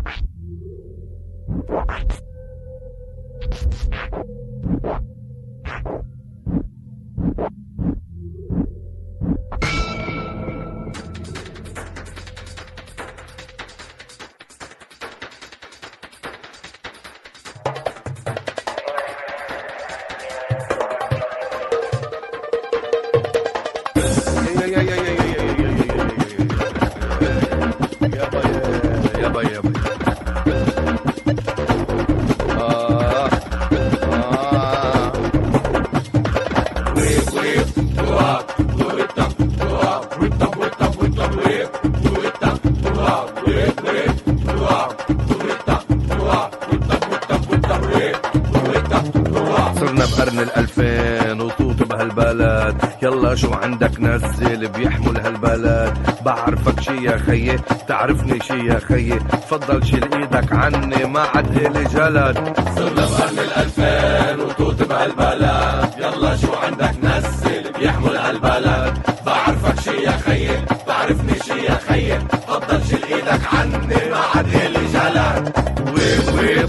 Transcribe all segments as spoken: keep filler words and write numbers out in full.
صرنا بقرن الألفين وطوط بهالبلد، يلا شو عندك نزل بيحمل هالبلد. بعرفك شي يا خيي، تعرفني شي يا خيي، تفضل شيل ايدك عني ما عاد إلي جلد. صرنا بقرن الألفين وطوط بهالبلد، يلا شو عندك نزل بيحمل هالبلد. بعرفك شي يا خيي، تعرفني شي يا خيي، تفضل شيل ايدك عني ما عاد إلي جلد. ويب ويب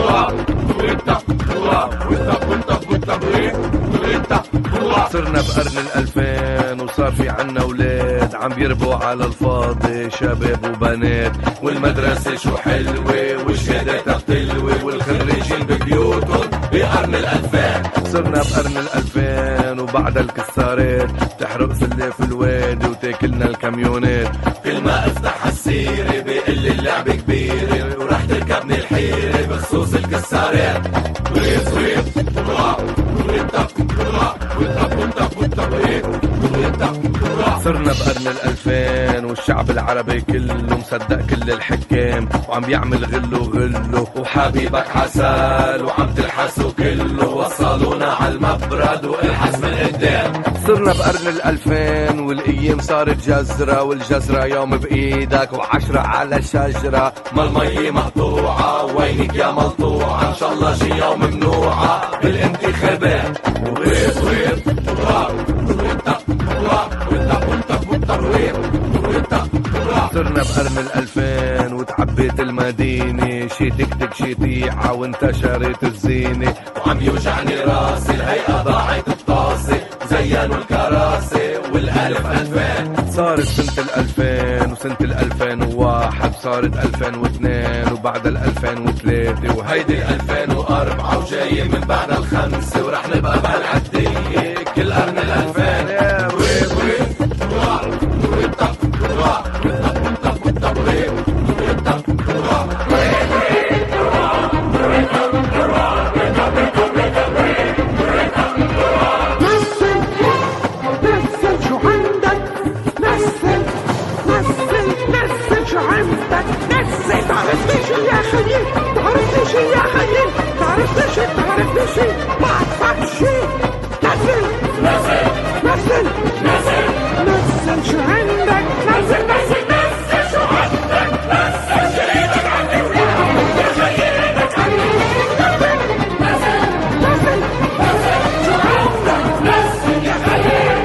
صرنا بقرن الألفين وصار في عنا ولاد عم بيربوا على الفاضي شباب وبنات، والمدرسة شو حلوة والشهادات بتلوي والخريجين ببيوتهم بقرن الألفين. صرنا بقرن الألفين وبعد الكسارات تحرق سلة في الوادي وتاكلنا الكاميونات. كل ما افتح السيرة بقل اللعبة كبيرة وراح تركبني الحيرة بخصوص الكسارات. ويب ويب صرنا بقرن الألفين والشعب العربي كله مصدق كل الحكام وعم بيعمل غلو غلو وحبيبك عسل وعم تلحسوا كله. وصلونا عالمبرد والحس من قدام. صرنا بقرن الألفين والأيام صارت جزرة والجزرة يوم بإيدك وعشرة على شجرة. ما المي مقطوعة وينك يا ملطوعة، إن شاء الله شي يوم ممنوعة بالانتخابات. ويب ويب صرنا بقرن الألفين وتعبيت المدينة، شي تكتك شي طيعة وانتشرت الزينة. وعم يوجعني راسي الهيئة ضاعت الطاسة زينوا الكراسي والألف ألفين. صارت سنة الألفين وسنة الألفين وواحد، صارت ألفين واثنين وبعد الألفين وثلاثة، وهيدي الألفين وأربعة وجاية من بعد الخمسة ورح نبقى بهالعدية كل قرن الألفين. تعرفني شي يا خيي، تعرفني شي، تعرفني شي، بعرفك شي. نزل نزل نزل نزل نزل شو عندك، نزل نزل نزل شو عندك، نزل شيل ايدك عني ورجع ايدك عني. نزل نزل نزل شو عندك، نزل يا خيي.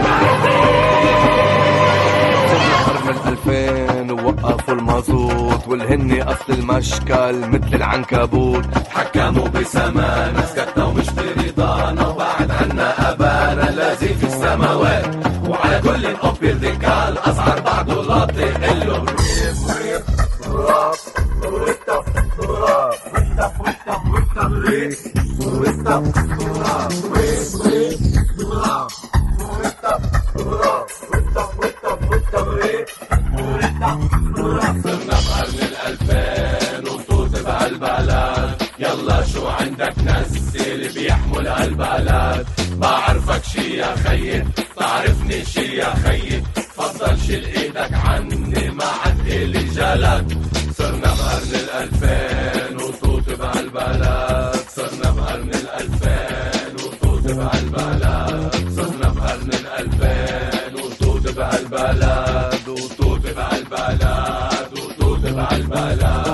صرنا بقرن الألفين ووقفوا المازوت والهني أصل المشكل مثل العنكبوت. حكموا بسمانا سكتنا ومش برضانا وبعد عنا أبانا الذي في السماوات. وعلى كل أوبر ديكال أسعار بعض ولاطي قلوا ريب ريب راب ويتف راب ويتف ويتف ويتف ريب ويتف راب ريب ريب راب ويتف راب ويتف ويتف ويتف ريب ويتف راب. صرنا بقرن الألفين وطوط بهالبلد، يلا شو عندك نزل بيحمل هالبلد. بعرفك شي يا خيي، تعرفني شي يا خيي، تفضل شيل ايدك عني ما عاد إلي جلد. صرنا بقرن الألفين وطوط بهالبلد، صرنا بقرن الألفين وطوط بهالبلد، صرنا بقرن الألفين وطوط بهالبلد وطوط بهالبلد وطوط بهالبلد.